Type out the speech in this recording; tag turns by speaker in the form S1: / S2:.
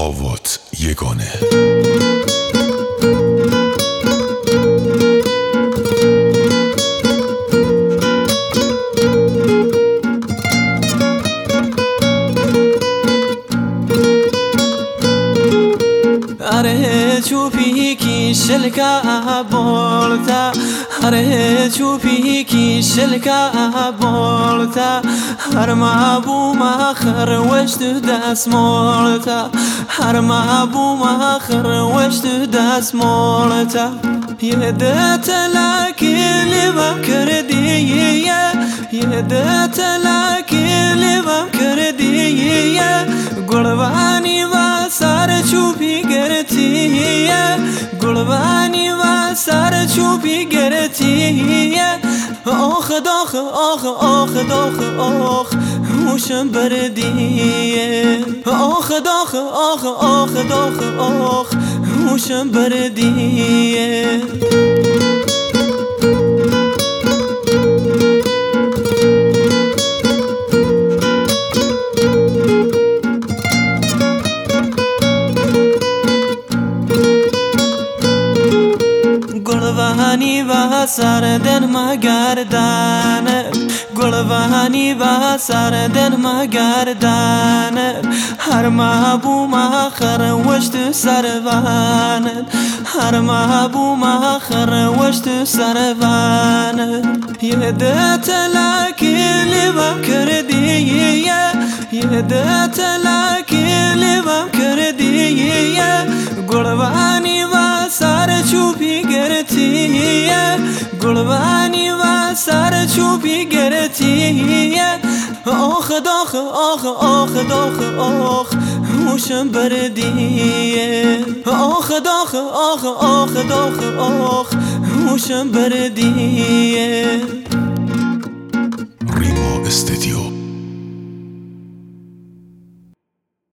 S1: آوات یگانه.
S2: اره چوبی کی شلکا بولتا، اره چوبی کی شلکا بولتا، هر ما بو ما خر وشت دست مولتا، هر ما بو ما خر وشت دست مولتا. یدت لکل بم کردیه، یدت لکل بم کردیه، قربانی و سر چوبی گرتیه، قربانی و سر چوبی گرتیه. آخ داخ آخ آخ داخ آخ موشم بردیه، آخ داخ آخ آخ داخ آخ موشم بردیه. قربانی و سردن مگردن، قربانی و سردن مگردن، هر محبوب آخر وشت سروان، هر محبوب آخر وشت سروان. یدت لکل بم کردیه، یدت لکل بم کردیه، قربانی و سر چوبی گرتیه، قربانی و سر چوبی گرتیه. آخ داخ آخ آخ داخ آخ موشم بردیه، آخ داخ آخ آخ داخ آخ موشم بردیه.
S1: ریما استودیو.